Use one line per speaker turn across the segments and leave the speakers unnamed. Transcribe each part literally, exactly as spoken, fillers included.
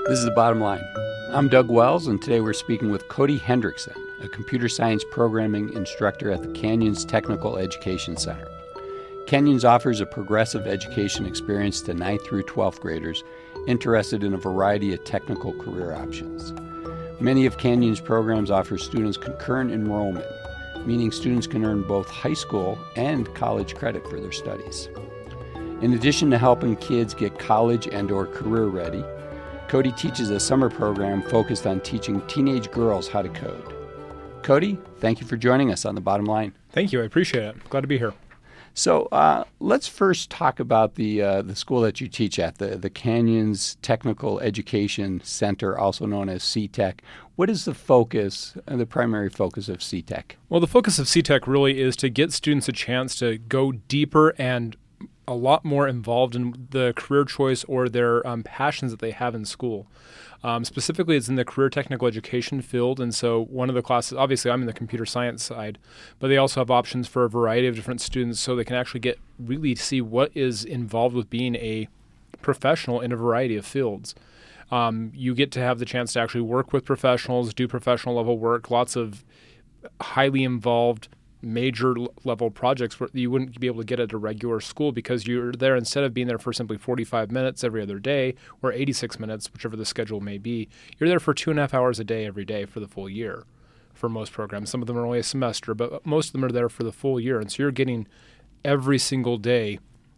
This is The Bottom Line. I'm Doug Wells, and today we're speaking with Cody Hendrickson, a computer science programming instructor at the Canyons Technical Education Center. Canyons offers a progressive education experience to ninth through twelfth graders interested in a variety of technical career options. Many of Canyons' programs offer students concurrent enrollment, meaning students can earn both high school and college credit for their studies. In addition to helping kids get college and or career ready, Cody teaches a summer program focused on teaching teenage girls how to code. Cody, thank you for joining us on The Bottom Line.
Thank you. I appreciate it. Glad to be here.
So uh, let's first talk about the uh, the school that you teach at, the, the Canyons Technical Education Center, also known as C TEC. What is the focus, uh, the primary focus of C TEC?
Well, the focus of C TEC really is to get students a chance to go deeper and a lot more involved in the career choice or their um, passions that they have in school. Um, specifically, it's in the career technical education field, and so one of the classes, obviously I'm in the computer science side, but they also have options for a variety of different students so they can actually get really see what is involved with being a professional in a variety of fields. Um, you get to have the chance to actually work with professionals, do professional level work, lots of highly involved major level projects where you wouldn't be able to get at a regular school because you're there instead of being there for simply forty-five minutes every other day or eighty-six minutes, whichever the schedule may be. You're there for two and a half hours a day every day for the full year for most programs. Some of them are only a semester, but most of them are there for the full year. And so you're getting every single day,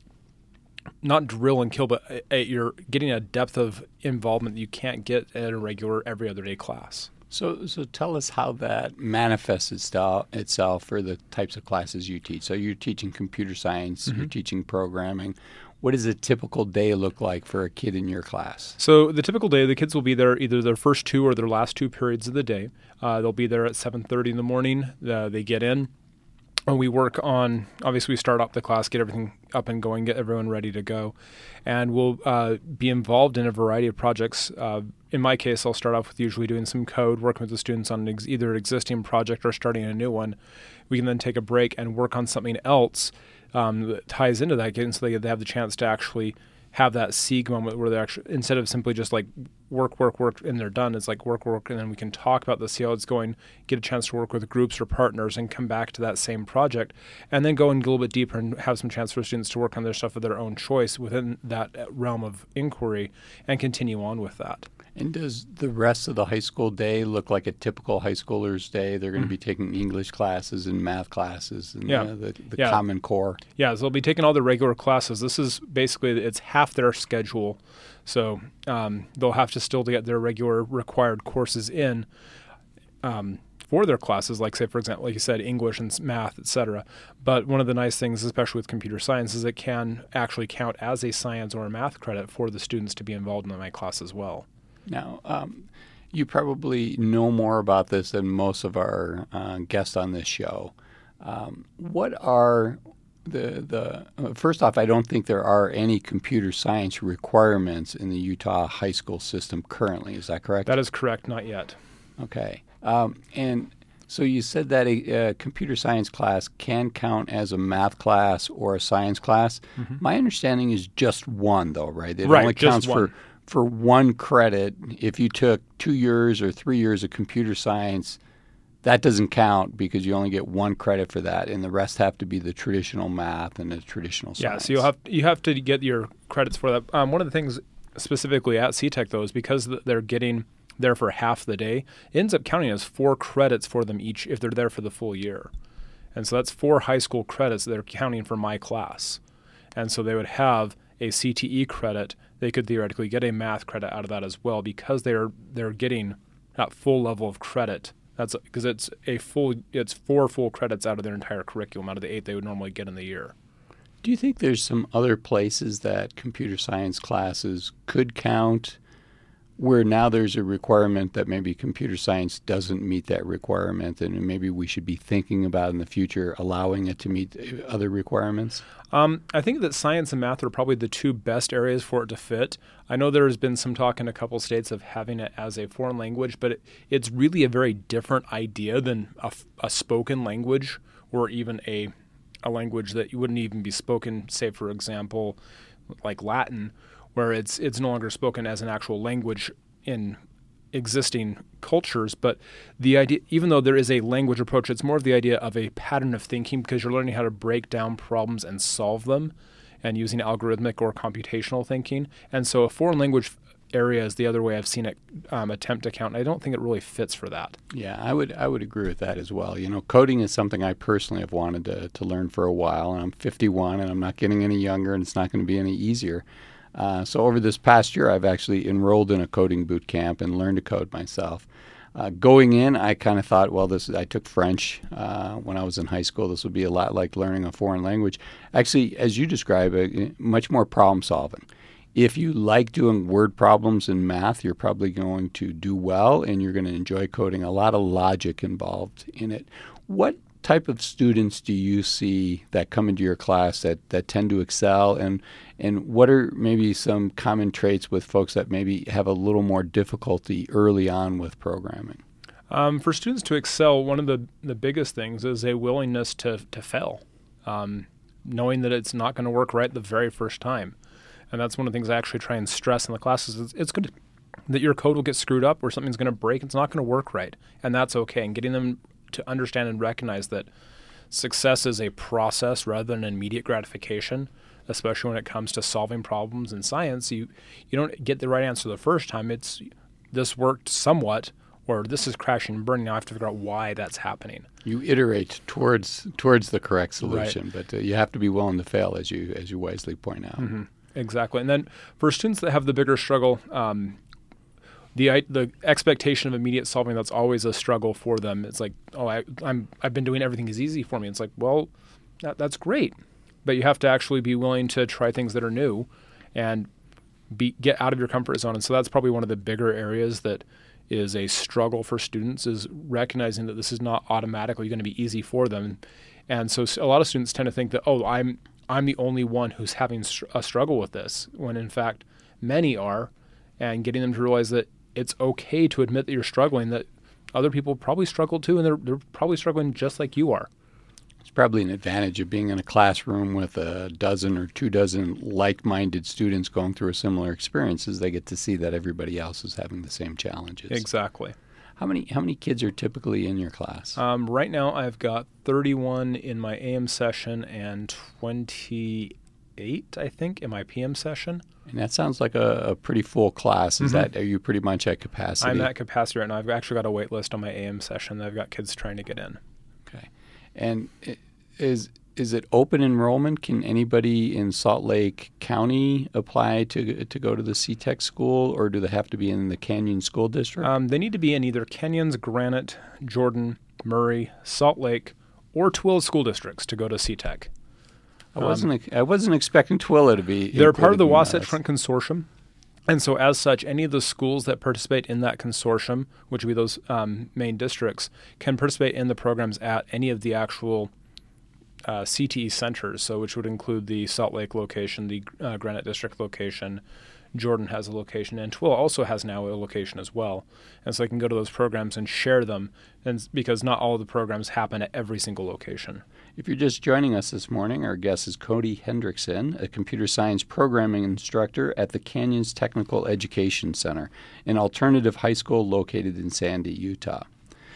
not drill and kill, but you're getting a depth of involvement that you can't get at a regular every other day class.
So so tell us how that manifests itself, itself for the types of classes you teach. So you're teaching computer science, mm-hmm. you're teaching programming. What does a typical day look like for a kid in your class?
So the typical day, the kids will be there either their first two or their last two periods of the day. Uh, they'll be there at seven thirty in the morning. Uh, they get in. And we work on, obviously we start up the class, get everything up and going, get everyone ready to go. And we'll uh, be involved in a variety of projects. Uh, in my case, I'll start off with usually doing some code, working with the students on ex- either an existing project or starting a new one. We can then take a break and work on something else um, that ties into that, getting so they have the chance to actually have that seek moment where they actually, instead of simply just like work, work, work, and they're done, it's like work, work, and then we can talk about this, see how it's going, get a chance to work with groups or partners and come back to that same project, and then go in a little bit deeper and have some chance for students to work on their stuff of their own choice within that realm of inquiry and continue on with that.
And does the rest of the high school day look like a typical high schooler's day? They're going to
Mm.
be taking English classes and math classes and
Yeah.
uh, the, the
Yeah.
Common Core.
Yeah, so they'll be taking all the regular classes. This is basically, it's half their schedule. So um, they'll have to still get their regular required courses in um, for their classes, like say, for example, like you said, English and math, et cetera. But one of the nice things, especially with computer science, is it can actually count as a science or a math credit for the students to be involved in my class as well.
Now, um, you probably know more about this than most of our uh, guests on this show. Um, what are the the uh, first off, I don't think there are any computer science requirements in the Utah high school system currently. Is that correct?
That is correct. Not yet.
Okay. Um, and so you said that a, a computer science class can count as a math class or a science class. Mm-hmm. My understanding is just one, though, right? It
right,
only
just
counts
one.
for for one credit. If you took two years or three years of computer science, that doesn't count because you only get one credit for that, and the rest have to be the traditional math and the traditional science.
Yeah, so you'll have you have to get your credits for that. Um, one of the things specifically at C TEC, though, is because they're getting there for half the day, it ends up counting as four credits for them each if they're there for the full year. And so that's four high school credits that they're counting for my class. And so they would have a C T E credit. They could theoretically get a math credit out of that as well because they're they're getting that full level of credit. That's because it's a full it's four full credits out of their entire curriculum out of the eight they would normally get in the year.
Do you think there's some other places that computer science classes could count where now there's a requirement that maybe computer science doesn't meet that requirement and maybe we should be thinking about in the future allowing it to meet other requirements?
Um, I think that science and math are probably the two best areas for it to fit. I know there has been some talk in a couple states of having it as a foreign language, but it, it's really a very different idea than a, a spoken language or even a a language that you wouldn't even be spoken, say, for example, like Latin, where it's it's no longer spoken as an actual language in existing cultures, but the idea, even though there is a language approach, it's more of the idea of a pattern of thinking because you're learning how to break down problems and solve them and using algorithmic or computational thinking. And so a foreign language area is the other way I've seen it um, attempt to count. And I don't think it really fits for that.
Yeah, I would I would agree with that as well. You know, coding is something I personally have wanted to, to learn for a while, and I'm fifty-one and I'm not getting any younger, and it's not going to be any easier. Uh, so over this past year, I've actually enrolled in a coding boot camp and learned to code myself. Uh, going in, I kind of thought, well, this I took French uh, when I was in high school. This would be a lot like learning a foreign language. Actually, as you describe it, much more problem solving. If you like doing word problems in math, you're probably going to do well and you're going to enjoy coding. A lot of logic involved in it. What type of students do you see that come into your class that, that tend to excel, and and what are maybe some common traits with folks that maybe have a little more difficulty early on with programming?
Um, for students to excel, one of the, the biggest things is a willingness to, to fail, um, knowing that it's not going to work right the very first time. And that's one of the things I actually try and stress in the classes. It's, it's good that your code will get screwed up or something's going to break. It's not going to work right, and that's okay. And getting them to understand and recognize that success is a process rather than an immediate gratification, especially when it comes to solving problems in science. You you don't get the right answer the first time. It's this worked somewhat, or this is crashing and burning. Now I have to figure out why that's happening.
You iterate towards towards the correct solution,
right.
but uh, you have to be willing to fail, as you as you wisely point out.
Mm-hmm. Exactly. And then for students that have the bigger struggle, um, the the expectation of immediate solving, that's always a struggle for them. It's like, oh, I, I'm, I've been doing everything is easy for me. It's like, well, that, that's great. But you have to actually be willing to try things that are new and be get out of your comfort zone. And so that's probably one of the bigger areas that is a struggle for students, is recognizing that this is not automatically going to be easy for them. And so a lot of students tend to think that, oh, I'm I'm the only one who's having a struggle with this, when in fact many are, and getting them to realize that it's okay to admit that you're struggling, that other people probably struggle too, and they're, they're probably struggling just like you are.
It's probably an advantage of being in a classroom with a dozen or two dozen like-minded students going through a similar experience, is they get to see that everybody else is having the same challenges.
Exactly.
How many how many kids are typically in your class?
Um, right now I've got thirty-one in my A M session and twenty-eight, I think, in my P M session.
And that sounds like a, a pretty full class. Is
Mm-hmm.
that, are you pretty much at capacity?
I'm at capacity right now. I've actually got a wait list on my A M session. I've got kids trying to get in.
Okay. And is is it open enrollment? Can anybody in Salt Lake County apply to to go to the C TEC school, or do they have to be in the Canyon School District?
Um, they need to be in either Canyons, Granite, Jordan, Murray, Salt Lake, or Tooele school districts to go to C TEC.
I wasn't. Um, I wasn't expecting Tooele to be.
They're part of the Wasatch
us.
Front Consortium, and so as such, any of the schools that participate in that consortium, which would be those um, main districts, can participate in the programs at any of the actual uh, C T E centers. So, which would include the Salt Lake location, the uh, Granite District location. Jordan has a location, and Tooele also has now a location as well. And so they can go to those programs and share them, and because not all of the programs happen at every single location.
If you're just joining us this morning, our guest is Cody Hendrickson, a computer science programming instructor at the Canyons Technical Education Center, an alternative high school located in Sandy, Utah.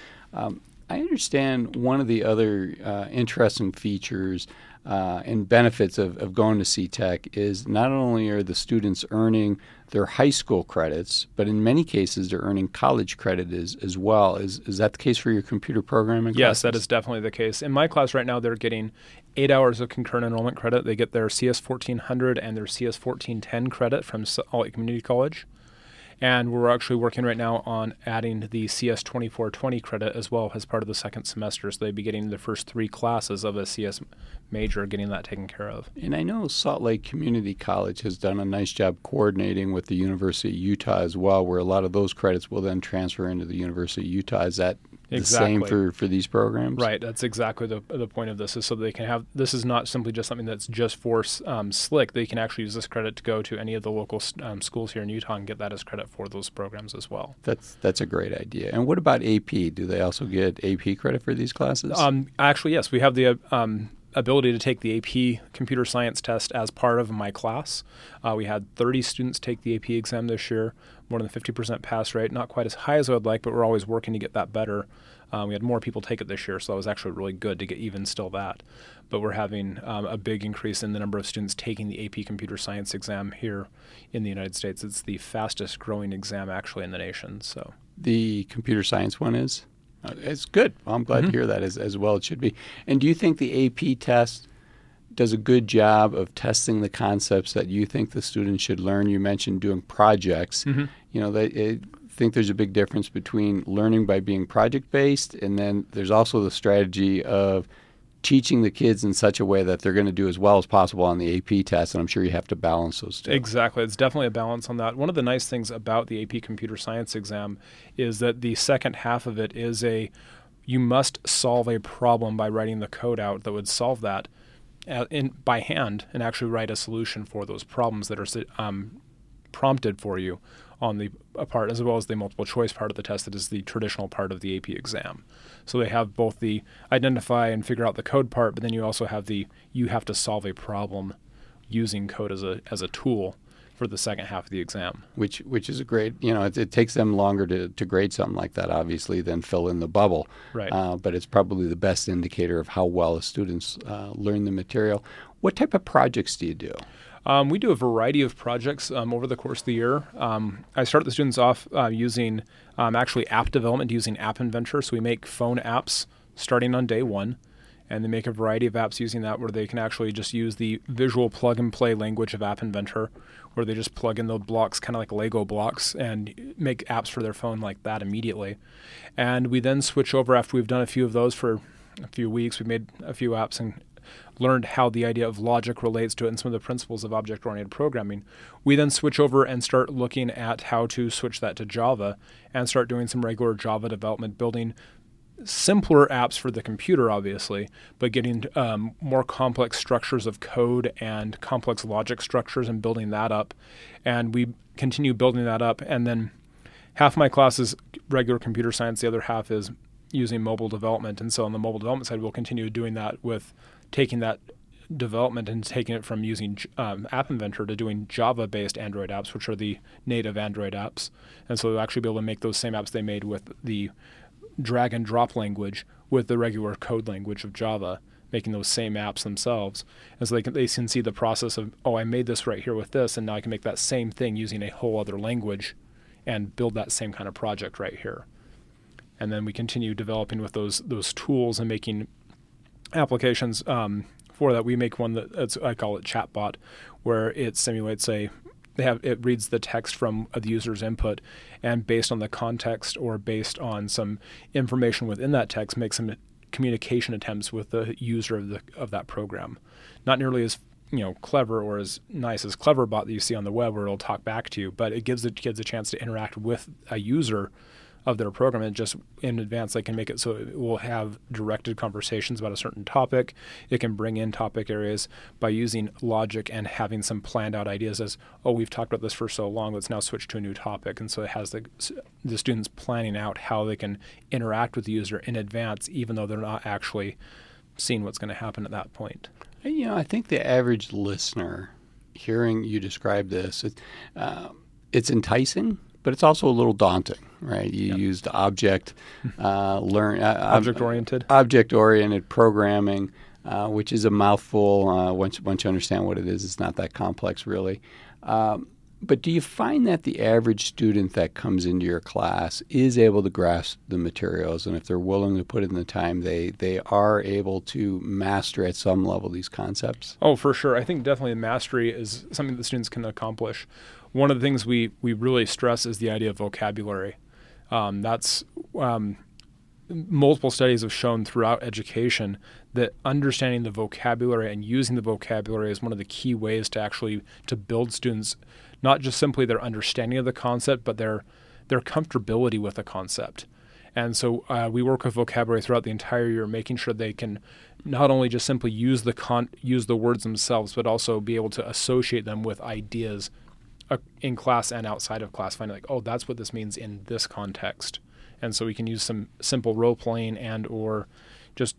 Um, I understand one of the other uh, interesting features uh, and benefits of, of going to C TEC is not only are the students earning their high school credits, but in many cases they're earning college credit as, as well. Is is that the case for your computer programming classes?
Yes, that is definitely the case. In my class right now, they're getting eight hours of concurrent enrollment credit. They get their C S fourteen hundred and their C S fourteen ten credit from Salt Lake Community College. And we're actually working right now on adding the C S twenty-four twenty credit as well as part of the second semester. So they'd be getting the first three classes of a C S major, getting that taken care of.
And I know Salt Lake Community College has done a nice job coordinating with the University of Utah as well, where a lot of those credits will then transfer into the University of Utah. Is that the
exactly.
same for, for these programs?
Right. That's exactly the the point of this, is so they can have, this is not simply just something that's just for um, S L I C. They can actually use this credit to go to any of the local um, schools here in Utah and get that as credit for those programs as well.
That's that's a great idea. And what about A P? Do they also get A P credit for these classes?
Um, actually, yes. We have the uh, um, ability to take the A P computer science test as part of my class. Uh, we had thirty students take the A P exam this year, more than fifty percent pass rate. Not quite as high as I would like, but we're always working to get that better. Um, we had more people take it this year, so that was actually really good to get even still that. But we're having um, a big increase in the number of students taking the A P computer science exam here in the United States. It's the fastest growing exam actually in the nation. So
the computer science one is? Uh, it's good. Well, I'm glad
mm-hmm.
to hear that as, as well it should be. And do you think the A P test does a good job of testing the concepts that you think the students should learn? You mentioned doing projects.
Mm-hmm.
You know, they, I think there's a big difference between learning by being project-based, and then there's also the strategy of teaching the kids in such a way that they're going to do as well as possible on the A P test, and I'm sure you have to balance those two.
Exactly. It's definitely a balance on that. One of the nice things about the A P computer science exam is that the second half of it is a, you must solve a problem by writing the code out that would solve that in by hand and actually write a solution for those problems that are um, prompted for you on the part, as well as the multiple choice part of the test that is the traditional part of the A P exam. So they have both the identify and figure out the code part, but then you also have the you have to solve a problem using code as a as a tool for the second half of the exam.
Which which is a great, you know, it, it takes them longer to, to grade something like that, obviously, than fill in the bubble.
Right.
Uh, but it's probably the best indicator of how well the students uh, learn the material. What type of projects do you do?
Um, we do a variety of projects um, over the course of the year. Um, I start the students off uh, using um, actually app development using App Inventor. So we make phone apps starting on day one, and they make a variety of apps using that where they can actually just use the visual plug and play language of App Inventor, where they just plug in the blocks kind of like Lego blocks and make apps for their phone like that immediately. And we then switch over after we've done a few of those for a few weeks. We made a few apps and learned how the idea of logic relates to it and some of the principles of object-oriented programming. We then switch over and start looking at how to switch that to Java and start doing some regular Java development, building simpler apps for the computer, obviously, but getting um, more complex structures of code and complex logic structures and building that up. And we continue building that up. And then half my class is regular computer science. The other half is using mobile development. And so on the mobile development side, we'll continue doing that with taking that development and taking it from using um, App Inventor to doing Java-based Android apps, which are the native Android apps. And so they'll actually be able to make those same apps they made with the drag and drop language with the regular code language of Java, making those same apps themselves. And so they can, they can see the process of, oh, I made this right here with this, and now I can make that same thing using a whole other language and build that same kind of project right here. And then we continue developing with those those tools and making applications um, for that. We make one that it's, I call it Chatbot, where it simulates a they have it reads the text from the user's input, and based on the context or based on some information within that text, makes some communication attempts with the user of the of that program. Not nearly as you know clever or as nice as Cleverbot that you see on the web, where it'll talk back to you, but it gives the kids a chance to interact with a user of their program, and just in advance they can make it so it will have directed conversations about a certain topic. It can bring in topic areas by using logic and having some planned out ideas as, oh, we've talked about this for so long, let's now switch to a new topic. And so it has the the students planning out how they can interact with the user in advance, even though they're not actually seeing what's going to happen at that point.
You know, I think the average listener hearing you describe this, it, uh, it's enticing, but it's also a little daunting, right? You
yep.
used object, uh, learn uh,
object-oriented,
object-oriented programming, uh, which is a mouthful. Uh, once once you understand what it is, it's not that complex, really. Um, but do you find that the average student that comes into your class is able to grasp the materials, and if they're willing to put in the time, they they are able to master at some level these concepts?
Oh, for sure. I think definitely mastery is something that students can accomplish. One of the things we, we really stress is the idea of vocabulary. Um, that's um, multiple studies have shown throughout education that understanding the vocabulary and using the vocabulary is one of the key ways to actually to build students, not just simply their understanding of the concept, but their their comfortability with the concept. And so uh, we work with vocabulary throughout the entire year, making sure they can not only just simply use the con- use the words themselves, but also be able to associate them with ideas Uh, in class and outside of class, finding like, oh, that's what this means in this context. And so we can use some simple role playing and or just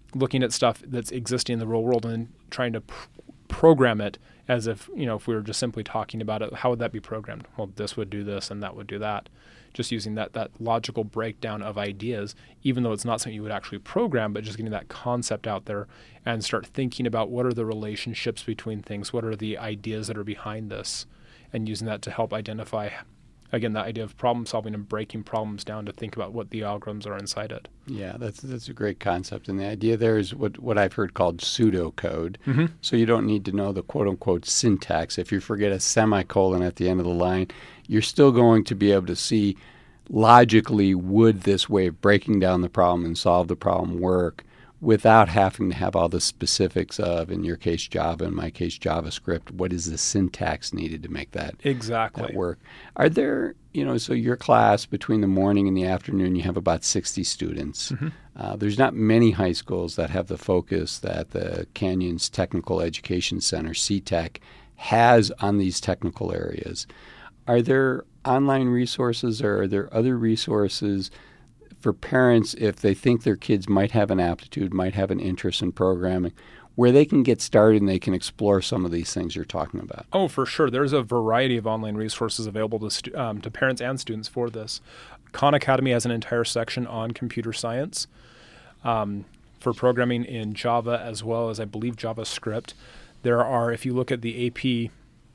looking at stuff that's existing in the real world and trying to pr- program it as if, you know, if we were just simply talking about it, how would that be programmed? Well, this would do this and that would do that. Just using that that logical breakdown of ideas, even though it's not something you would actually program, but just getting that concept out there and start thinking about what are the relationships between things, what are the ideas that are behind this, and using that to help identify, again, that idea of problem solving and breaking problems down to think about what the algorithms are inside it.
Yeah, that's that's a great concept. And the idea there is what, what I've heard called pseudocode.
Mm-hmm. So
you don't need to know the quote-unquote syntax. If you forget a semicolon at the end of the line, you're still going to be able to see logically would this way of breaking down the problem and solve the problem work without having to have all the specifics of, in your case, Java, in my case, JavaScript. What is the syntax needed to make that,
exactly.
that work? Are there, you know, so your class between the morning and the afternoon, you have about sixty students. Mm-hmm. Uh, there's not many high schools that have the focus that the Canyons Technical Education Center, C TEC, has on these technical areas. Are there online resources or are there other resources for parents if they think their kids might have an aptitude, might have an interest in programming, where they can get started and they can explore some of these things you're talking about?
Oh, for sure. There's a variety of online resources available to stu- um, to parents and students for this. Khan Academy has an entire section on computer science um, for programming in Java as well as, I believe, JavaScript. There are, if you look at the A P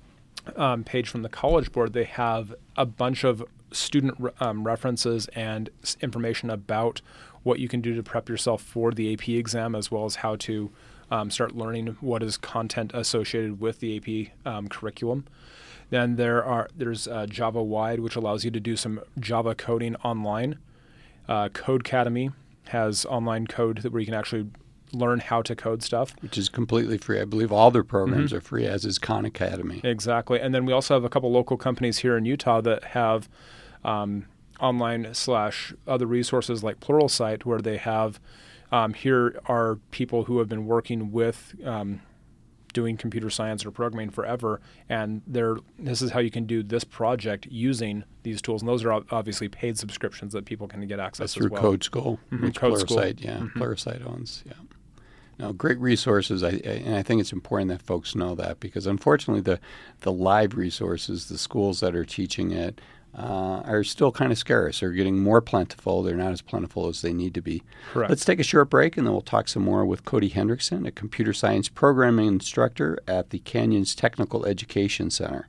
um, page from the College Board, they have a bunch of student re- um, references and s- information about what you can do to prep yourself for the A P exam, as well as how to um, start learning what is content associated with the A P um, curriculum. Then there are there's uh, Java Wide, which allows you to do some Java coding online. Uh, Codecademy has online code that where you can actually learn how to code stuff.
Which is completely free. I believe all their programs
mm-hmm.
are free, as is Khan Academy.
Exactly. And then we also have a couple local companies here in Utah that have um, online slash other resources like Pluralsight, where they have, um, here are people who have been working with um, doing computer science or programming forever, and they're, this is how you can do this project using these tools. And those are obviously paid subscriptions that people can get access
to. That's through
as well.
Code School,
Mm-hmm.
which
Code
Pluralsight,
School.
yeah,
Mm-hmm.
Pluralsight owns, yeah. No, great resources, I, and I think it's important that folks know that, because unfortunately the, the live resources, the schools that are teaching it, uh, are still kind of scarce. They're getting more plentiful. They're not as plentiful as they need to be.
Correct.
Let's take a short break, and then we'll talk some more with Cody Hendrickson, a computer science programming instructor at the Canyons Technical Education Center.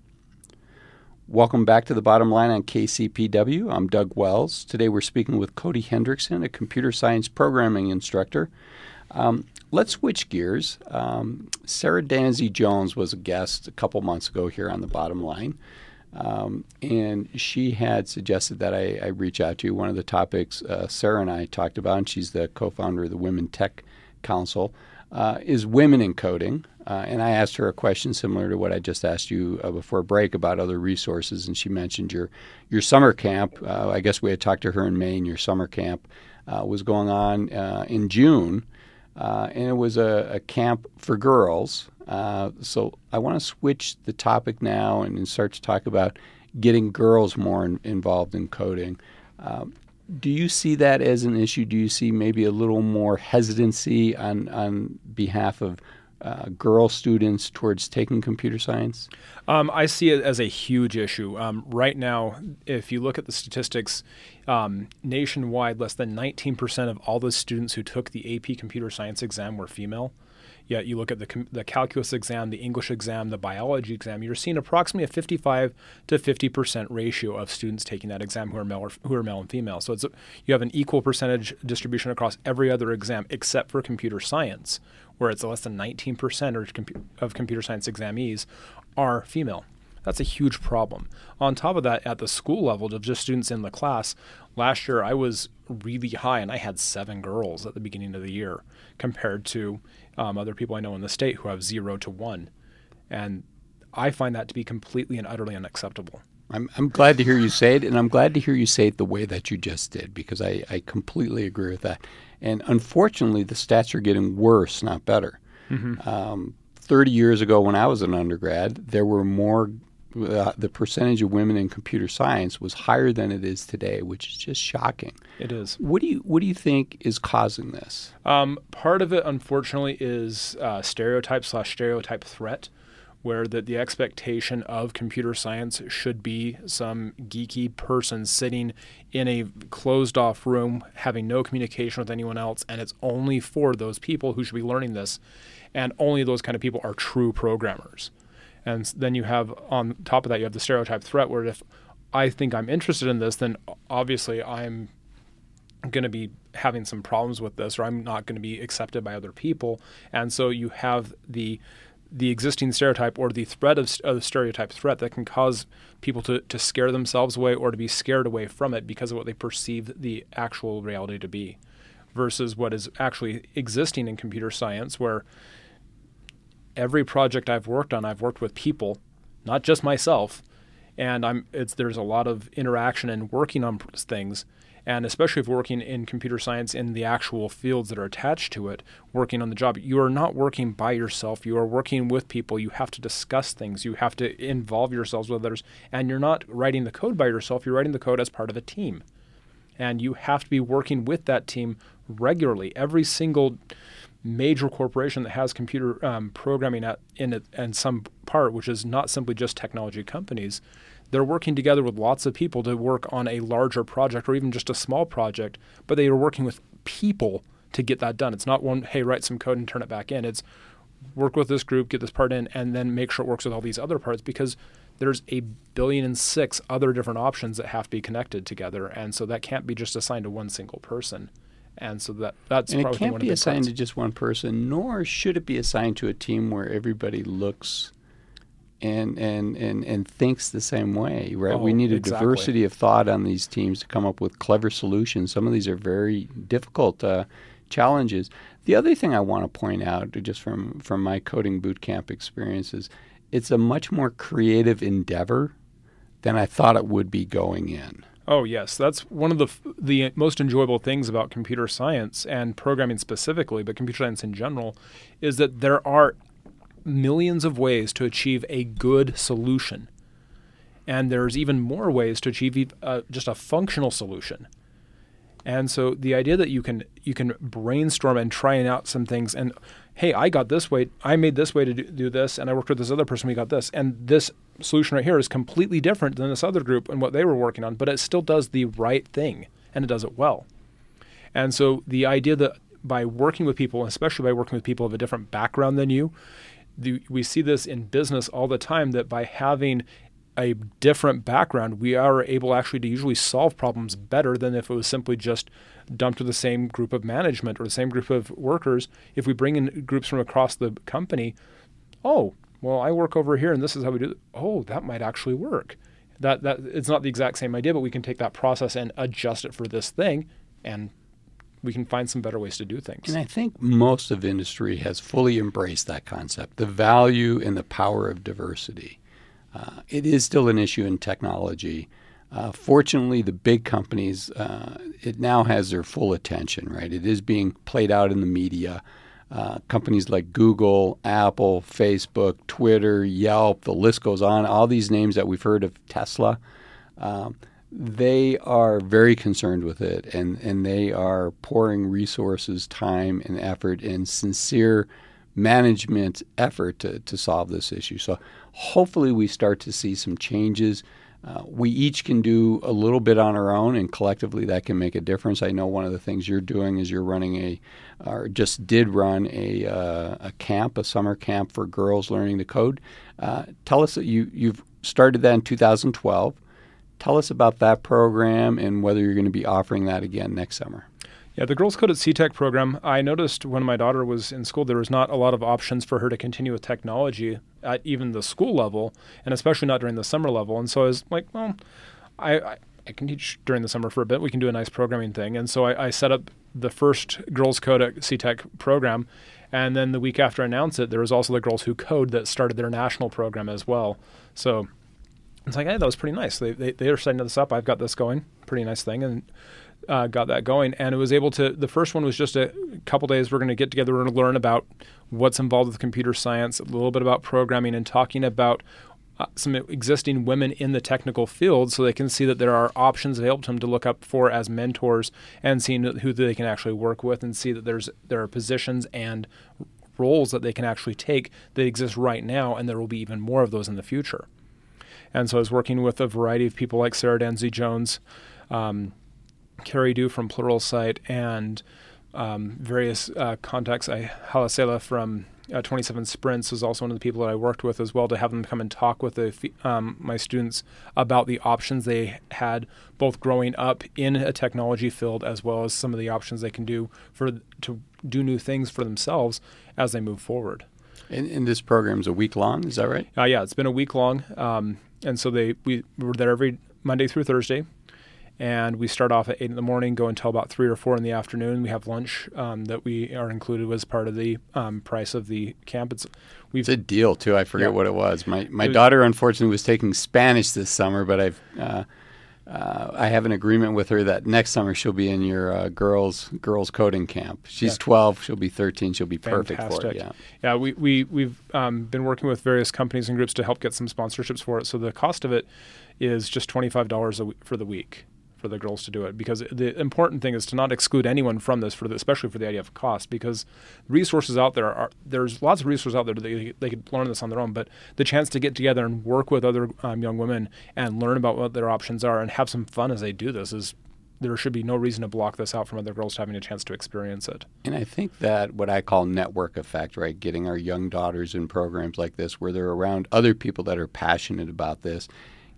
Welcome back to The Bottom Line on K C P W. I'm Doug Wells. Today we're speaking with Cody Hendrickson, a computer science programming instructor. Um, let's switch gears. Um, Sarah Danzy Jones was a guest a couple months ago here on The Bottom Line, um, and she had suggested that I, I reach out to you. One of the topics uh, Sarah and I talked about, and she's the co-founder of the Women Tech Council, uh, is women in coding. Uh, and I asked her a question similar to what I just asked you uh, before break about other resources, and she mentioned your your summer camp. Uh, I guess we had talked to her in May, and your summer camp uh, was going on uh, in June. Uh, and it was a, a camp for girls. Uh, so I want to switch the topic now and, and start to talk about getting girls more in, involved in coding. Um, do you see that as an issue? Do you see maybe a little more hesitancy on, on behalf of uh, girl students towards taking computer science?
Um, I see it as a huge issue. Um, right now, if you look at the statistics, um, nationwide, less than nineteen percent of all the students who took the A P computer science exam were female. Yet you look at the com- the calculus exam, the English exam, the biology exam, you're seeing approximately a fifty-five to fifty percent ratio of students taking that exam who are male or, who are male and female. So it's a, you have an equal percentage distribution across every other exam except for computer science, where it's less than nineteen percent or compu- of computer science examees are female. That's a huge problem. On top of that, at the school level of just students in the class, last year I was really high, and I had seven girls at the beginning of the year compared to um, other people I know in the state who have zero to one. And I find that to be completely and utterly unacceptable.
I'm I'm glad to hear you say it, and I'm glad to hear you say it the way that you just did, because I, I completely agree with that. And unfortunately, the stats are getting worse, not better. Mm-hmm. Um, thirty years ago when I was an undergrad, there were more uh, the percentage of women in computer science was higher than it is today, which is just shocking.
It is.
What do you What do you think is causing this?
Um, part of it, unfortunately, is uh, stereotype slash stereotype threat, where the, the expectation of computer science should be some geeky person sitting in a closed-off room having no communication with anyone else, and it's only for those people who should be learning this, and only those kind of people are true programmers. And then you have, on top of that, you have the stereotype threat where if I think I'm interested in this, then obviously I'm going to be having some problems with this, or I'm not going to be accepted by other people. And so you have the the existing stereotype or the threat of, of stereotype threat that can cause people to, to scare themselves away or to be scared away from it because of what they perceive the actual reality to be, versus what is actually existing in computer science, where every project I've worked on, I've worked with people, not just myself, and I'm it's there's a lot of interaction and working on things. And especially if working in computer science in the actual fields that are attached to it, working on the job, you are not working by yourself. You are working with people. You have to discuss things. You have to involve yourselves with others. And you're not writing the code by yourself. You're writing the code as part of a team. And you have to be working with that team regularly. Every single major corporation that has computer um, programming at, in it and some part, which is not simply just technology companies, they're working together with lots of people to work on a larger project or even just a small project, but they are working with people to get that done. It's not one, hey, write some code and turn it back in. It's work with this group, get this part in, and then make sure it works with all these other parts, because there's a billion and six other different options that have to be connected together. And so that can't be just assigned to one single person. And so that that's
and
probably
it can't
one
be
of the
assigned
parts.
to just one person, nor should it be assigned to a team where everybody looks and and and, and thinks the same way, right?
Oh,
we need a
exactly.
diversity of thought on these teams to come up with clever solutions. Some of these are very difficult uh, challenges. The other thing I want to point out, just from, from my coding bootcamp experiences, it's a much more creative endeavor than I thought it would be going in.
Oh, yes. That's one of the the most enjoyable things about computer science and programming specifically, but computer science in general, is that there are millions of ways to achieve a good solution. And there's even more ways to achieve uh, just a functional solution. And so the idea that you can you can brainstorm and trying out some things and, hey, I got this way, I made this way to do, do this, and I worked with this other person, we got this. And this solution right here is completely different than this other group and what they were working on, but it still does the right thing, and it does it well. And so the idea that by working with people, especially by working with people of a different background than you, the, we see this in business all the time, that by having a different background, we are able actually to usually solve problems better than if it was simply just dumped to the same group of management or the same group of workers. If we bring in groups from across the company, oh, well, I work over here and this is how we do it. Oh, that might actually work. That that it's not the exact same idea, but we can take that process and adjust it for this thing, and we can find some better ways to do things.
And I think most of industry has fully embraced that concept, the value and the power of diversity. Uh, it is still an issue in technology. Uh, fortunately, the big companies, uh, it now has their full attention, right? It is being played out in the media. Uh, companies like Google, Apple, Facebook, Twitter, Yelp, the list goes on, all these names that we've heard of, Tesla, um, they are very concerned with it, and, and they are pouring resources, time, and effort and sincere management effort to, to solve this issue. So hopefully we start to see some changes. Uh, we each can do a little bit on our own, and collectively that can make a difference. I know one of the things you're doing is you're running a, or just did run a uh, a camp, a summer camp for girls learning to code. Uh, tell us that you, you've started that in two thousand twelve. Tell us about that program and whether you're going to be offering that again next summer.
Yeah, the Girls Code at C TEC program, I noticed when my daughter was in school, there was not a lot of options for her to continue with technology at even the school level, and especially not during the summer level. And so I was like, well, I, I, I can teach during the summer for a bit. We can do a nice programming thing. And so I, I set up the first Girls Code at C TEC program. And then the week after I announced it, there was also the Girls Who Code that started their national program as well. So it's like, hey, that was pretty nice. They, they, they are setting this up. I've got this going. Pretty nice thing. And Uh, got that going, and it was able to, the first one was just a couple days, we're going to get together and learn about what's involved with computer science, a little bit about programming, and talking about uh, some existing women in the technical field so they can see that there are options available to them to look up for as mentors and seeing who they can actually work with and see that there's there are positions and roles that they can actually take that exist right now, and there will be even more of those in the future. And so I was working with a variety of people like Sarah Danzy-Jones, um, Carrie Dew from Pluralsight, and um, various uh, contacts. I, Halasela from uh, twenty-seven Sprints is also one of the people that I worked with as well, to have them come and talk with the, um, my students about the options they had both growing up in a technology field as well as some of the options they can do for to do new things for themselves as they move forward.
And, and this program is a week long, is that right?
Uh, yeah, it's been a week long. Um, and so they we were there every Monday through Thursday. And we start off at eight in the morning, go until about three or four in the afternoon. We have lunch um, that we are included as part of the um, price of the camp. It's, we've,
it's a deal, too. I forget yeah. what it was. My my
it was,
daughter, unfortunately, was taking Spanish this summer, but I've uh, uh, I have an agreement with her that next summer she'll be in your uh, girls girls coding camp. She's yeah. twelve, she'll be thirteen, she'll be perfect
Fantastic.
for it. Yeah,
yeah. We we we've um, been working with various companies and groups to help get some sponsorships for it. So the cost of it is just twenty-five dollars a w- for the week for the girls to do it, because the important thing is to not exclude anyone from this, for the, especially for the idea of cost, because resources out there are there's lots of resources out there that they, they could learn this on their own, but the chance to get together and work with other um, young women and learn about what their options are and have some fun as they do this is there should be no reason to block this out from other girls having a chance to experience it.
And I think that what I call network effect, right, getting our young daughters in programs like this where they're around other people that are passionate about this,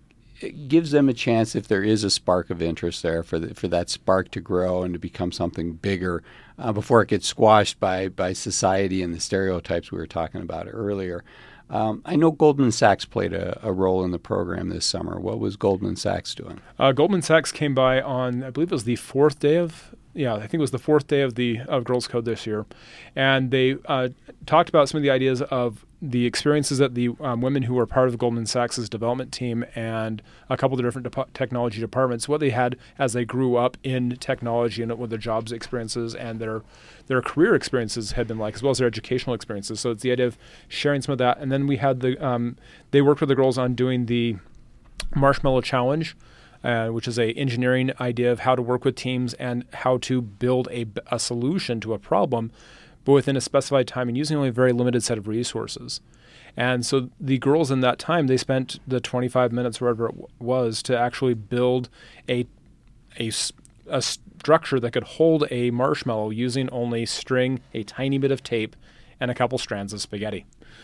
it gives them a chance, if there is a spark of interest there, for the, for that spark to grow and to become something bigger uh, before it gets squashed by by society and the stereotypes we were talking about earlier. Um, I know Goldman Sachs played a, a role in the program this summer. What was Goldman Sachs doing?
Uh, Goldman Sachs came by on, I believe it was the fourth day of, yeah, I think it was the fourth day of the of Girls Code this year, and they uh, talked about some of the ideas of the experiences that the um, women who were part of Goldman Sachs' development team and a couple of the different de- technology departments, what they had as they grew up in technology and what their jobs experiences and their their career experiences had been like, as well as their educational experiences. So it's the idea of sharing some of that. And then we had the, um, they worked with the girls on doing the Marshmallow Challenge, uh, which is a engineering idea of how to work with teams and how to build a, a solution to a problem, but within a specified time and using only a very limited set of resources. And so the girls in that time, they spent the twenty-five minutes, wherever it w- was, to actually build a, a, a structure that could hold a marshmallow using only string, a tiny bit of tape, and a couple strands of spaghetti.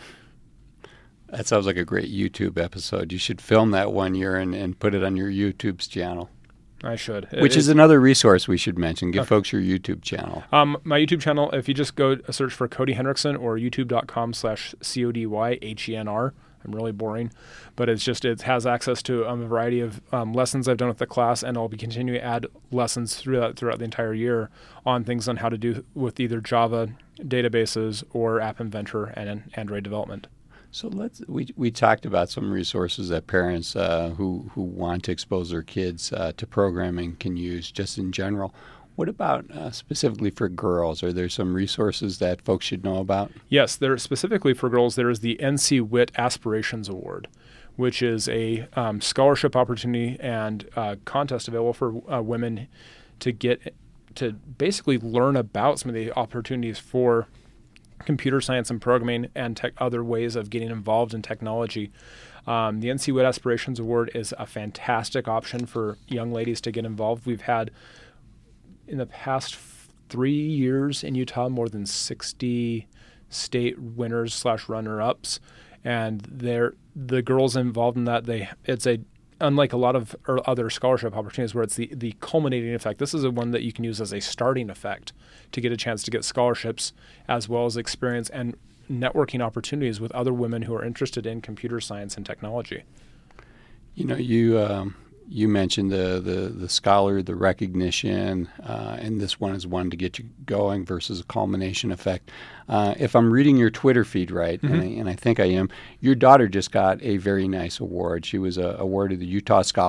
That sounds like a great YouTube episode. You should film that one year and, and put it on your YouTube's channel.
I should.
Which
it,
is another resource we should mention. Give okay. folks your YouTube channel.
Um, my YouTube channel, if you just go search for Cody Hendrickson or youtube.com slash C O D Y H E N R. I'm really boring, but it's just, it has access to um, a variety of um, lessons I've done with the class, and I'll be continuing to add lessons throughout, throughout the entire year on things on how to do with either Java databases or App Inventor and Android development.
So let's we we talked about some resources that parents uh, who who want to expose their kids uh, to programming can use just in general. What about uh, specifically for girls? Are there some resources that folks should know about?
Yes, there specifically for girls. There is the N C W I T Aspirations Award, which is a um, scholarship opportunity and uh, contest available for uh, women to get to basically learn about some of the opportunities for computer science and programming and tech, other ways of getting involved in technology. Um, the N C W I T Aspirations Award is a fantastic option for young ladies to get involved. We've had, in the past f- three years in Utah, more than sixty state winners slash runner-ups, and they're the girls involved in that. They it's a unlike a lot of other scholarship opportunities where it's the, the culminating effect. This is a one that you can use as a starting effect to get a chance to get scholarships as well as experience and networking opportunities with other women who are interested in computer science and technology.
You know, you um, you mentioned the, the, the scholar, the recognition, uh, and this one is one to get you going versus a culmination effect. Uh, if I'm reading your Twitter feed right, mm-hmm. and, I, and I think I am, your daughter just got a very nice award. She was uh, awarded the Utah Scholar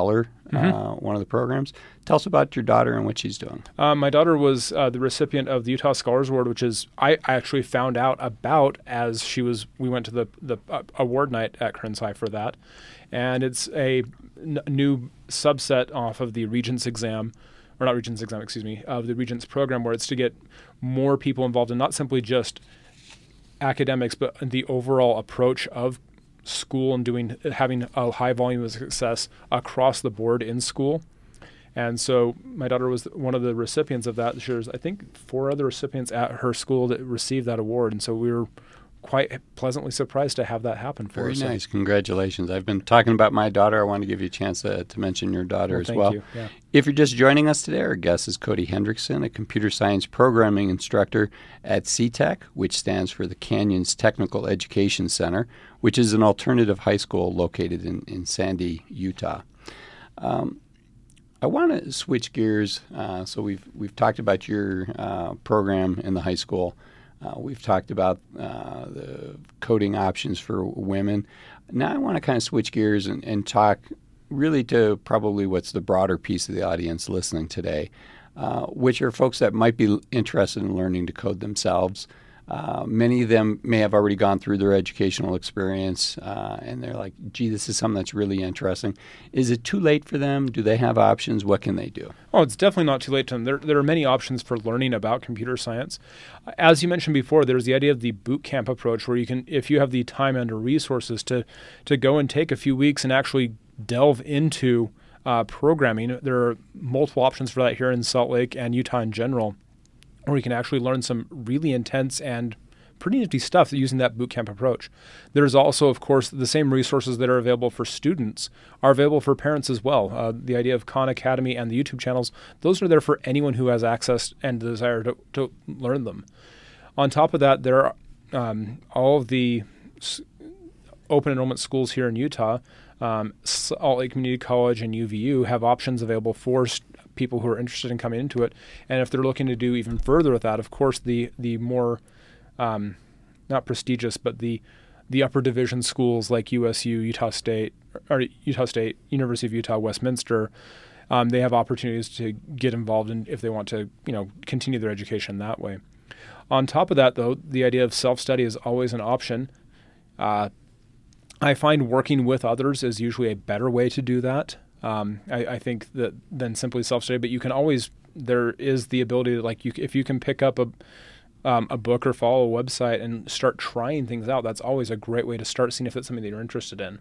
mm-hmm. uh, one of the programs. Tell us about your daughter and what she's doing.
Uh, my daughter was uh, the recipient of the Utah Scholars Award, which is I, I actually found out about as she was. We went to the the uh, award night at Kearns High for that, and it's a n- new subset off of the Regents exam, or not Regents exam, excuse me, of the Regents program, where it's to get more people involved in not simply just academics, but the overall approach of school and doing having a high volume of success across the board in school. And so my daughter was one of the recipients of that. There's, I think, four other recipients at her school that received that award. And so we were quite pleasantly surprised to have that happen for
Very
us.
Very nice. So. Congratulations. I've been talking about my daughter. I want to give you a chance to, to mention your daughter
well,
as
thank
well.
You. Yeah.
If you're just joining us today, our guest is Cody Hendrickson, a computer science programming instructor at C TEC, which stands for the Canyons Technical Education Center, which is an alternative high school located in, in Sandy, Utah. Um, I want to switch gears. Uh, so we've we've talked about your uh, program in the high school. Uh, we've talked about uh, the coding options for women. Now I want to kind of switch gears and, and talk really to probably what's the broader piece of the audience listening today, uh, which are folks that might be interested in learning to code themselves. Uh, many of them may have already gone through their educational experience, uh, and they're like, gee, this is something that's really interesting. Is it too late for them? Do they have options? What can they do?
Oh, it's definitely not too late to them. There, there are many options for learning about computer science. As you mentioned before, there's the idea of the boot camp approach, where you can, if you have the time and the resources to, to go and take a few weeks and actually delve into uh, programming. There are multiple options for that here in Salt Lake and Utah in general, where you can actually learn some really intense and pretty nifty stuff using that bootcamp approach. There's also, of course, the same resources that are available for students are available for parents as well. Uh, the idea of Khan Academy and the YouTube channels, those are there for anyone who has access and desire to, to learn them. On top of that, there are um, all of the s- open enrollment schools here in Utah. Um, Salt Lake Community College and U V U have options available for st- people who are interested in coming into it. And if they're looking to do even further with that, of course, the the more, um, not prestigious, but the the upper division schools like U S U, Utah State, or Utah State, University of Utah, Westminster, um, they have opportunities to get involved in if they want to, you know, continue their education that way. On top of that, though, the idea of self-study is always an option. Uh, I find working with others is usually a better way to do that. Um, I, I think that than simply self-study, but you can always, there is the ability to, like, you, if you can pick up a um, a book or follow a website and start trying things out, that's always a great way to start seeing if it's something that you're interested in.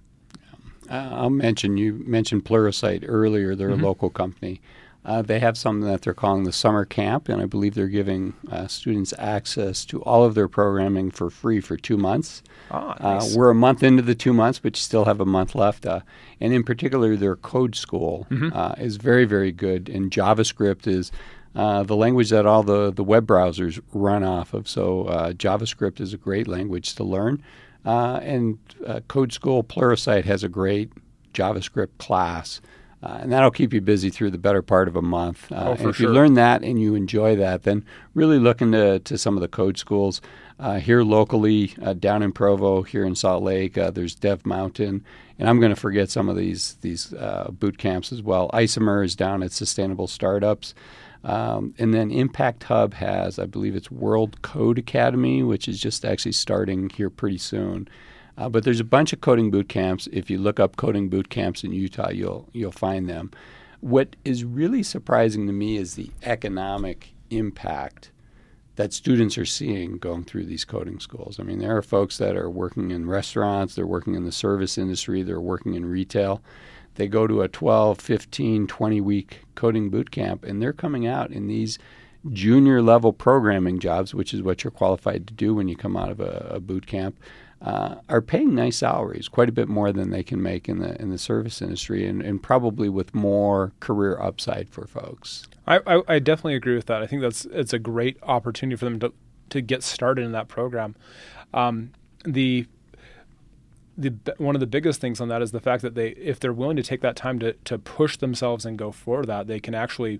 Uh, I'll mention, you mentioned Pluralsight earlier. They're mm-hmm. a local company. Uh, they have something that they're calling the summer camp, and I believe they're giving uh, students access to all of their programming for free for two months.
Ah, nice.
Uh, we're a month into the two months, but you still have a month left. Uh, and in particular, their code school mm-hmm. uh, is very, very good. And JavaScript is uh, the language that all the, the web browsers run off of. So uh, JavaScript is a great language to learn. Uh, and uh, Code School Pluralsight has a great JavaScript class. Uh, and that'll keep you busy through the better part of a month. Uh,
oh,
and
for
if
sure.
you learn that and you enjoy that, then really look into to some of the code schools. Uh, here locally, uh, down in Provo, here in Salt Lake, uh, there's Dev Mountain. And I'm going to forget some of these these uh, boot camps as well. Isomer is down at Sustainable Startups. Um, and then Impact Hub has, I believe it's World Code Academy, which is just actually starting here pretty soon. Uh, but there's a bunch of coding boot camps. If you look up coding boot camps in Utah, you'll you'll find them. What is really surprising to me is the economic impact that students are seeing going through these coding schools. I mean, there are folks that are working in restaurants, they're working in the service industry, they're working in retail. They go to a twelve, fifteen, twenty-week coding boot camp, and they're coming out in these junior level programming jobs, which is what you're qualified to do when you come out of a, a boot camp. Uh, are paying nice salaries, quite a bit more than they can make in the in the service industry, and, and probably with more career upside for folks.
I, I, I definitely agree with that. I think that's it's a great opportunity for them to to get started in that program. Um, the the one of the biggest things on that is the fact that they, if they're willing to take that time to to push themselves and go for that, they can actually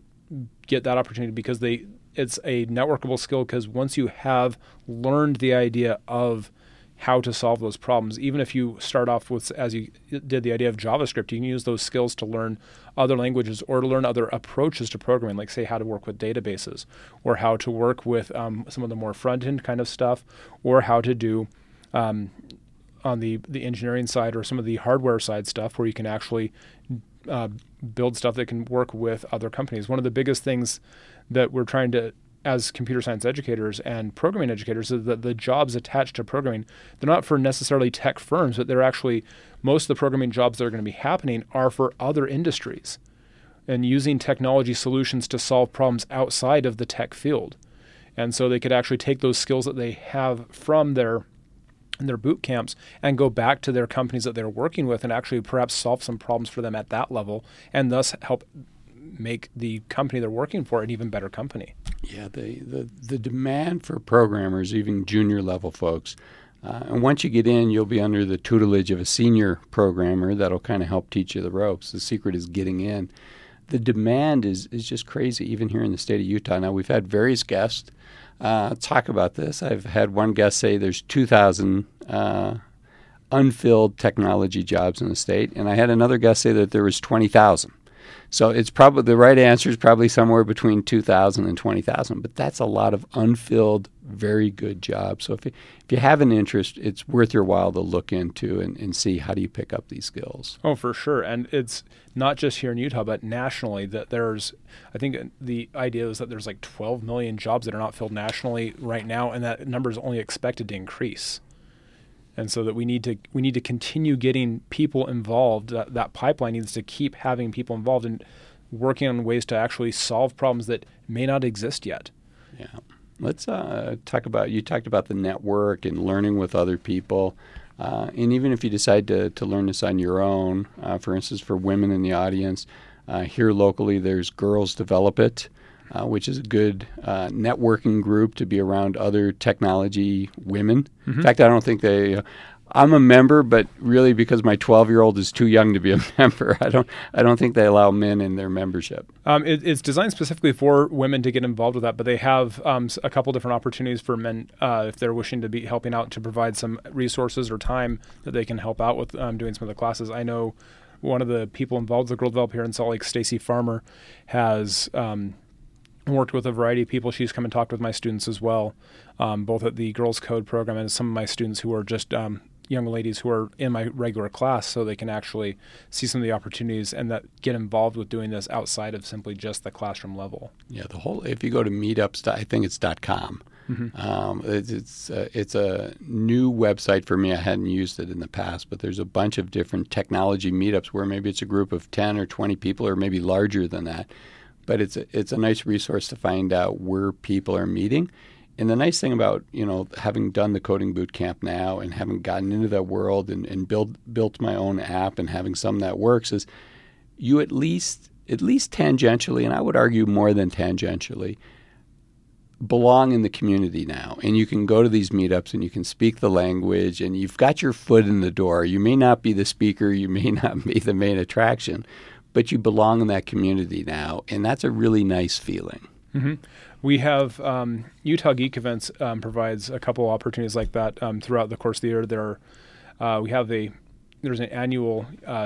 get that opportunity because they it's a networkable skill. Because once you have learned the idea of how to solve those problems. Even if you start off with, as you did, the idea of JavaScript, you can use those skills to learn other languages or to learn other approaches to programming, like say how to work with databases or how to work with um, some of the more front-end kind of stuff, or how to do um, on the, the engineering side or some of the hardware side stuff where you can actually uh, build stuff that can work with other companies. One of the biggest things that we're trying to, as computer science educators and programming educators, is that the jobs attached to programming, they're not for necessarily tech firms, but they're actually, most of the programming jobs that are going to be happening are for other industries and using technology solutions to solve problems outside of the tech field. And so they could actually take those skills that they have from their their boot camps and go back to their companies that they're working with and actually perhaps solve some problems for them at that level, and thus help make the company they're working for an even better company.
Yeah, the, the, the demand for programmers, even junior level folks, uh, and once you get in, you'll be under the tutelage of a senior programmer that'll kind of help teach you the ropes. The secret is getting in. The demand is, is just crazy, even here in the state of Utah. Now, we've had various guests uh, talk about this. I've had one guest say there's two thousand uh, unfilled technology jobs in the state, and I had another guest say that there was twenty thousand. So it's probably the right answer is probably somewhere between two thousand and twenty thousand, but that's a lot of unfilled, very good jobs. So if you, if you have an interest, it's worth your while to look into and, and see how do you pick up these skills.
Oh, for sure. And it's not just here in Utah, but nationally that there's, I think the idea is that there's like twelve million jobs that are not filled nationally right now, and that number is only expected to increase. And so that we need to we need to continue getting people involved. That, that pipeline needs to keep having people involved and working on ways to actually solve problems that may not exist yet.
Yeah. Let's uh, talk about, you talked about the network and learning with other people. Uh, and even if you decide to, to learn this on your own, uh, for instance, for women in the audience, uh, here locally there's Girls Develop It, Uh, which is a good uh, networking group to be around other technology women. Mm-hmm. In fact, I don't think they. Uh, I'm a member, but really because my twelve-year-old is too young to be a member, I don't. I don't think they allow men in their membership.
Um, it, it's designed specifically for women to get involved with that, but they have um, a couple different opportunities for men uh, if they're wishing to be helping out to provide some resources or time that they can help out with um, doing some of the classes. I know one of the people involved with the Girl Develop here in Salt Lake, Stacy Farmer, has. Um, worked with a variety of people. She's come and talked with my students as well, um, both at the Girls Code program and some of my students who are just um, young ladies who are in my regular class, so they can actually see some of the opportunities and that get involved with doing this outside of simply just the classroom level.
Yeah, the whole. If you go to meetups, I think it's .com. Mm-hmm. Um, it's it's, uh, it's a new website for me. I hadn't used it in the past, but there's a bunch of different technology meetups where maybe it's a group of ten or twenty people, or maybe larger than that. But it's a, it's a nice resource to find out where people are meeting. And the nice thing about, you know, having done the coding boot camp now and having gotten into that world and, and build, built my own app and having some that works is you at least, at least tangentially, and I would argue more than tangentially, belong in the community now. And you can go to these meetups and you can speak the language and you've got your foot in the door. You may not be the speaker, you may not be the main attraction, but you belong in that community now, and that's a really nice feeling.
Mm-hmm. We have um, Utah Geek Events um, provides a couple opportunities like that um, throughout the course of the year. There, uh, we have a there's an annual uh,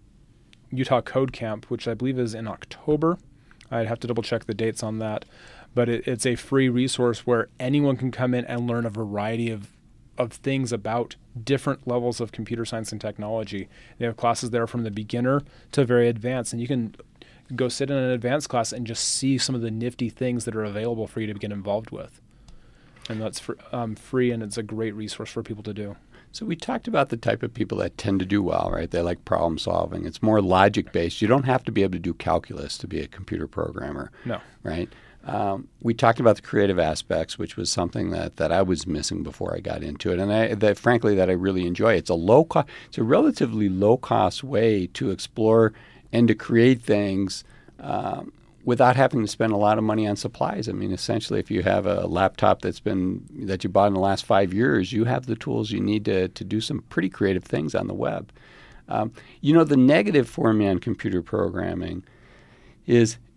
Utah Code Camp, which I believe is in October. I'd have to double check the dates on that, but it, it's a free resource where anyone can come in and learn a variety of of things about different levels of computer science and technology. They have classes there from the beginner to very advanced, and you can go sit in an advanced class and just see some of the nifty things that are available for you to get involved with. And that's fr- um, free, and it's a great resource for people to do.
So we talked about the type of people that tend to do well, right? They like problem solving. It's more logic-based. You don't have to be able to do calculus to be a computer programmer.
No.
Right? Um, we talked about the creative aspects, which was something that, that I was missing before I got into it, and I, that, frankly, that I really enjoy. It's a low cost, it's a relatively low cost way to explore and to create things um, without having to spend a lot of money on supplies. I mean, essentially, if you have a laptop that's been that you bought in the last five years, you have the tools you need to to do some pretty creative things on the web. Um, you know, the negative for me on computer programming is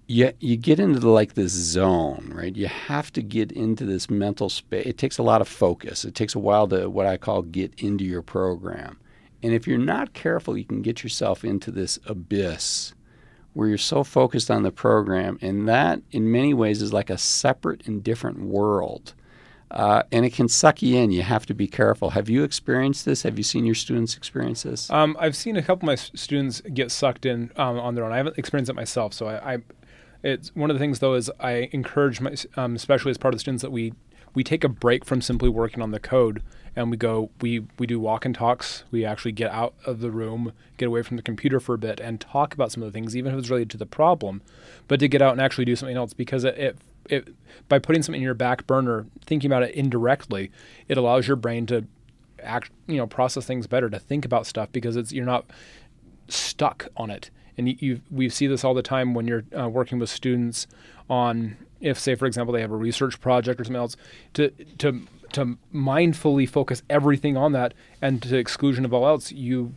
you, you get into the, like this zone, right? You have to get into this mental space. It takes a lot of focus. It takes a while to what I call get into your program. And if you're not careful, you can get yourself into this abyss where you're so focused on the program. And that, in many ways, is like a separate and different world. Uh, and it can suck you in. You have to be careful. Have you experienced this? Have you seen your students experience this?
Um, I've seen a couple of my s- students get sucked in um, on their own. I haven't experienced it myself. So I, I, it's one of the things though is I encourage my, um, especially as part of the students, that we we take a break from simply working on the code and we go we we do walk and talks. We actually get out of the room, get away from the computer for a bit, and talk about some of the things, even if it's related to the problem, but to get out and actually do something else, because it. it It, by putting something in your back burner, thinking about it indirectly, it allows your brain to act, you know, process things better, to think about stuff, because it's you're not stuck on it. And you, you we see this all the time when you're uh, working with students on, if say for example they have a research project or something else, to to to mindfully focus everything on that, and to the exclusion of all else, you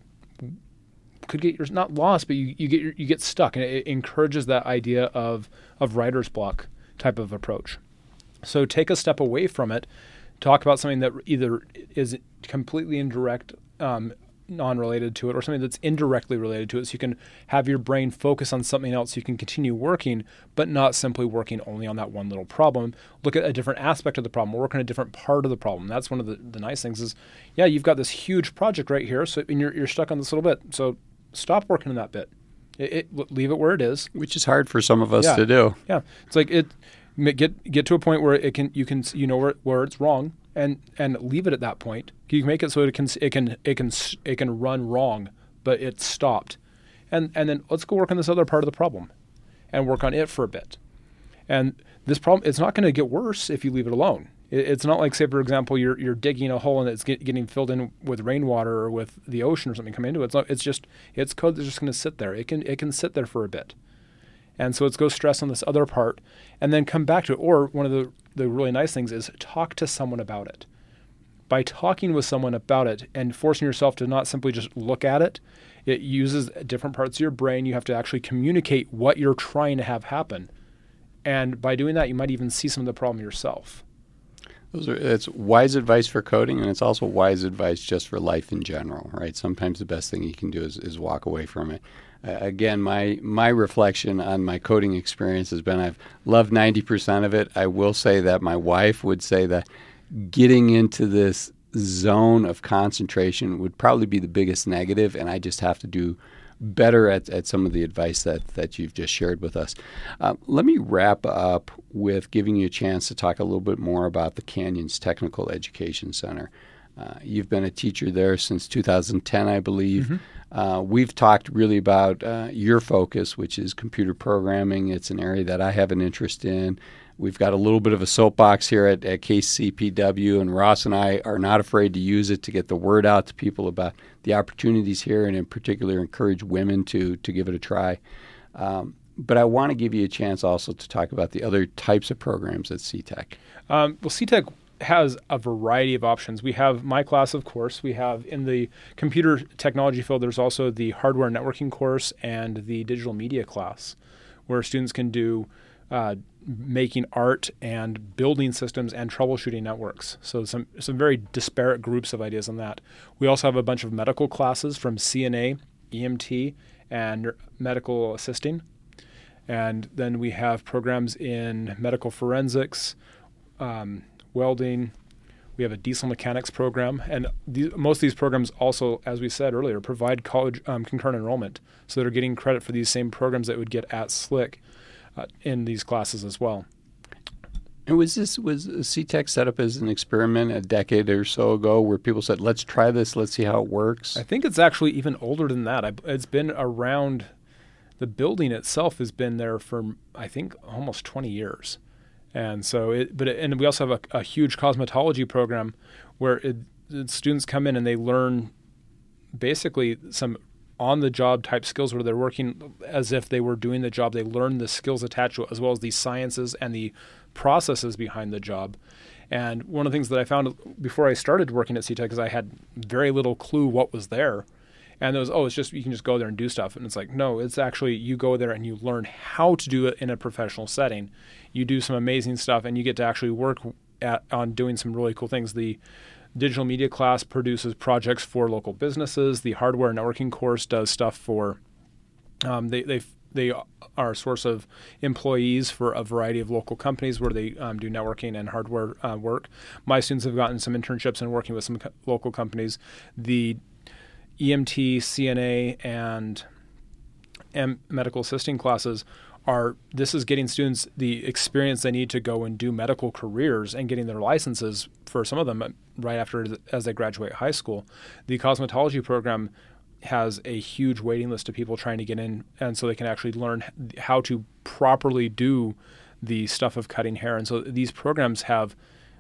could get you're not lost, but you you get you get stuck, and it, it encourages that idea of of writer's block type of approach. So take a step away from it, talk about something that either is completely indirect, um, non-related to it, or something that's indirectly related to it, so you can have your brain focus on something else, so you can continue working, but not simply working only on that one little problem. Look at a different aspect of the problem, work on a different part of the problem. That's one of the, the nice things is, yeah, you've got this huge project right here, so and you're, you're stuck on this little bit, so stop working on that bit. It, it, leave it where it is,
which is hard for some of us
yeah.
to do.
Yeah, it's like it get get to a point where it can you can you know where where it's wrong, and and leave it at that point. You can make it so it can it can it can it can run wrong, but it's stopped, and and then let's go work on this other part of the problem, and work on it for a bit. And this problem, it's not going to get worse if you leave it alone. It's not like, say, for example, you're you're digging a hole and it's get, getting filled in with rainwater or with the ocean or something coming into it. It's not, it's just it's code that's just going to sit there. It can it can sit there for a bit, and so let's go stress on this other part, and then come back to it. Or one of the the really nice things is talk to someone about it. By talking with someone about it and forcing yourself to not simply just look at it, it uses different parts of your brain. You have to actually communicate what you're trying to have happen, and by doing that, you might even see some of the problem yourself.
Those are, it's wise advice for coding, and it's also wise advice just for life in general, right? Sometimes the best thing you can do is, is walk away from it. Uh, again, my my reflection on my coding experience has been I've loved ninety percent of it. I will say that my wife would say that getting into this zone of concentration would probably be the biggest negative, and I just have to do better at, at some of the advice that, that you've just shared with us. Uh, let me wrap up with giving you a chance to talk a little bit more about the Canyons Technical Education Center. Uh, you've been a teacher there since two thousand ten, I believe. Mm-hmm. Uh, we've talked really about uh, your focus, which is computer programming. It's an area that I have an interest in. We've got a little bit of a soapbox here at, at K C P W, and Ross and I are not afraid to use it to get the word out to people about the opportunities here, and in particular encourage women to to give it a try. Um, but I want to give you a chance also to talk about the other types of programs at C TEC.
Um, well, C TEC has a variety of options. We have my class, of course. We have in the computer technology field, there's also the hardware networking course and the digital media class, where students can do uh, making art and building systems and troubleshooting networks. So some some very disparate groups of ideas on that. We also have a bunch of medical classes from C N A, E M T, and medical assisting. And then we have programs in medical forensics, um, welding. We have a diesel mechanics program. And these, most of these programs also, as we said earlier, provide college um, concurrent enrollment. So they're getting credit for these same programs that would get at S L I C uh, in these classes as well.
And was this was C TEC set up as an experiment a decade or so ago where people said, let's try this, let's see how it works?
I think it's actually even older than that. I, it's been around, the building itself has been there for, I think, almost twenty years. And so, it, but it, and we also have a, a huge cosmetology program where it, it, students come in and they learn basically some on-the-job type skills where they're working as if they were doing the job. They learn the skills attached to it, as well as the sciences and the processes behind the job. And one of the things that I found before I started working at C TEC is I had very little clue what was there. And it was, oh, it's just, you can just go there and do stuff. And it's like, no, it's actually, you go there and you learn how to do it in a professional setting. You do some amazing stuff and you get to actually work at, on doing some really cool things. The digital media class produces projects for local businesses. The hardware networking course does stuff for, um, they, they they are a source of employees for a variety of local companies where they um, do networking and hardware uh, work. My students have gotten some internships and working with some co- local companies. The E M T, C N A, and M- medical assisting classes are, this is getting students the experience they need to go and do medical careers and getting their licenses for some of them right after as they graduate high school. The cosmetology program has a huge waiting list of people trying to get in, and so they can actually learn how to properly do the stuff of cutting hair. And so these programs have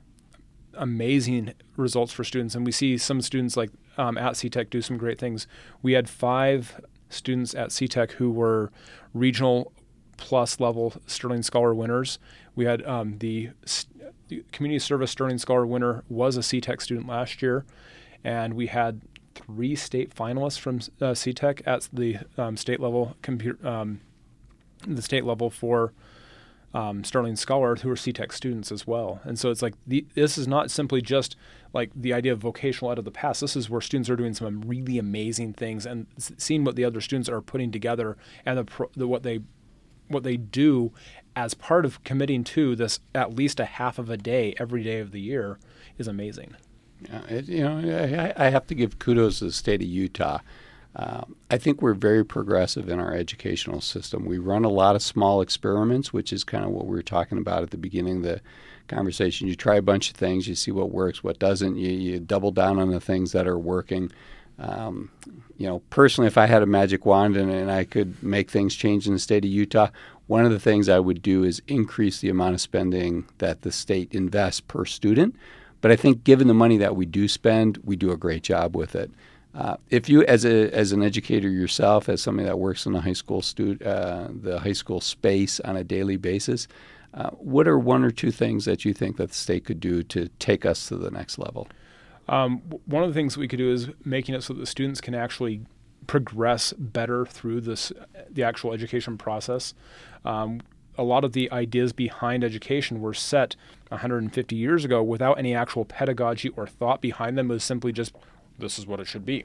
amazing results for students, and we see some students like um, at C TEC do some great things. We had five students at C TEC who were regional plus level Sterling Scholar winners. We had um, the, the Community Service Sterling Scholar winner was a C TEC student last year, and we had three state finalists from uh, C TEC at the um, state level computer, um, the state level for um, Sterling Scholar, who are C TEC students as well. And so it's like the, this is not simply just like the idea of vocational ed of the past. This is where students are doing some really amazing things and seeing what the other students are putting together and the, the what they what they do as part of committing to this at least a half of a day every day of the year is amazing.
Yeah, it, you know, I, I have to give kudos to the state of Utah. Uh, I think we're very progressive in our educational system. We run a lot of small experiments, which is kind of what we were talking about at the beginning of the conversation. You try a bunch of things, you see what works, what doesn't. You, you double down on the things that are working. Um, you know, personally, if I had a magic wand and, and I could make things change in the state of Utah, one of the things I would do is increase the amount of spending that the state invests per student. But I think given the money that we do spend, we do a great job with it. Uh, if you, as a as an educator yourself, as somebody that works in the high school stu- uh, the high school space on a daily basis, uh, what are one or two things that you think that the state could do to take us to the next level?
Um, one of the things that we could do is making it so that the students can actually progress better through this the actual education process. Um, a lot of the ideas behind education were set one hundred fifty years ago without any actual pedagogy or thought behind them. It was simply just, this is what it should be.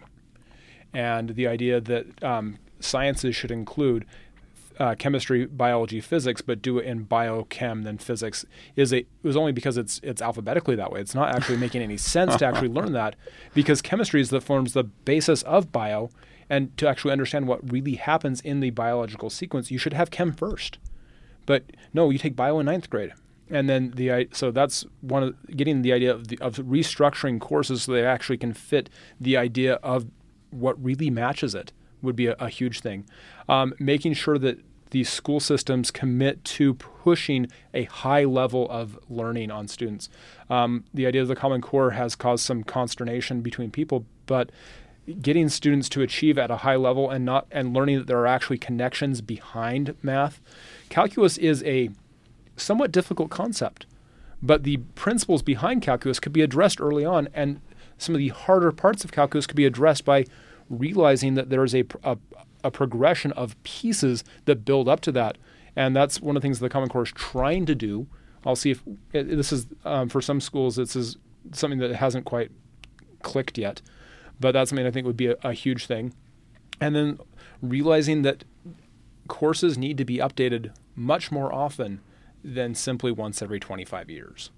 And the idea that um, sciences should include uh, chemistry, biology, physics, but do it in biochem than physics is a, it was only because it's it's alphabetically that way. It's not actually making any sense to actually learn that, because chemistry is that forms the basis of bio, and to actually understand what really happens in the biological sequence, you should have chem first. But no, you take bio in ninth grade. And then the so that's one of getting the idea of, the, of restructuring courses so they actually can fit the idea of what really matches it would be a, a huge thing. Um, making sure that these school systems commit to pushing a high level of learning on students. Um, the idea of the Common Core has caused some consternation between people, but getting students to achieve at a high level and not and learning that there are actually connections behind math. Calculus is a somewhat difficult concept, but the principles behind calculus could be addressed early on, and some of the harder parts of calculus could be addressed by realizing that there is a, a, a progression of pieces that build up to that. And that's one of the things the Common Core is trying to do. I'll see if this is, um, for some schools, this is something that hasn't quite clicked yet, but that's something I think would be a, a huge thing. And then realizing that courses need to be updated much more often than simply once every twenty-five years.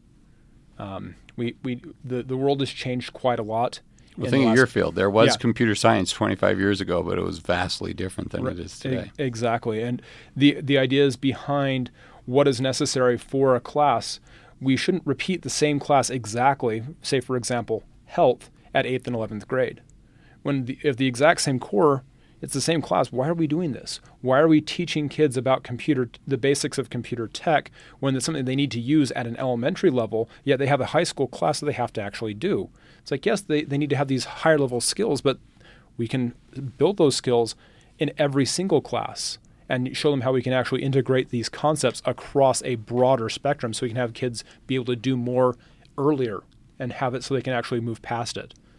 Um, we we the, the world has changed quite a lot.
Well, think of your field. There was
yeah.
computer science twenty-five years ago, but it was vastly different than right. it is today.
E- exactly. And the the ideas behind what is necessary for a class, we shouldn't repeat the same class exactly, say, for example, health at eighth and eleventh grade. When the, if the exact same core, it's the same class, why are we doing this? Why are we teaching kids about computer, the basics of computer tech, when it's something they need to use at an elementary level, yet they have a high school class that they have to actually do? It's like, yes, they, they need to have these higher level skills, but we can build those skills in every single class and show them how we can actually integrate these concepts across a broader spectrum so we can have kids be able to do more earlier and have it so they can actually move past it.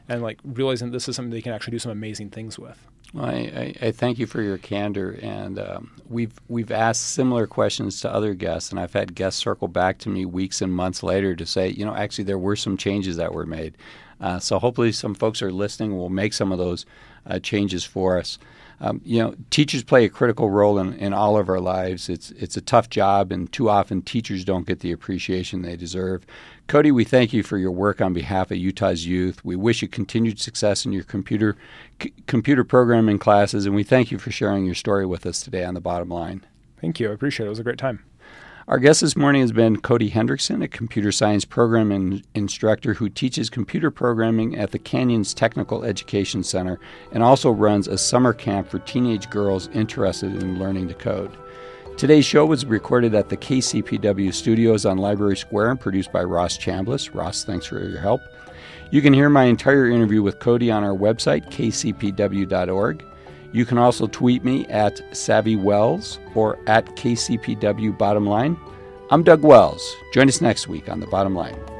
and like realizing this is something they can actually do some amazing things with.
Well, I, I, I thank you for your candor, and um, we've we've asked similar questions to other guests, and I've had guests circle back to me weeks and months later to say, you know, actually there were some changes that were made. Uh, so hopefully some folks are listening and will make some of those uh, changes for us. Um, you know, teachers play a critical role in, in all of our lives. It's it's a tough job, and too often teachers don't get the appreciation they deserve. Cody, we thank you for your work on behalf of Utah's youth. We wish you continued success in your computer c- computer programming classes, and we thank you for sharing your story with us today on The Bottom Line.
Thank you. I appreciate it. It was a great time.
Our guest this morning has been Cody Hendrickson, a computer science programming instructor who teaches computer programming at the Canyons Technical Education Center and also runs a summer camp for teenage girls interested in learning to code. Today's show was recorded at the K C P W studios on Library Square and produced by Ross Chambliss. Ross, thanks for your help. You can hear my entire interview with Cody on our website, k c p w dot org. You can also tweet me at Savvy Wells or at K C P W Bottom Line. I'm Doug Wells. Join us next week on The Bottom Line.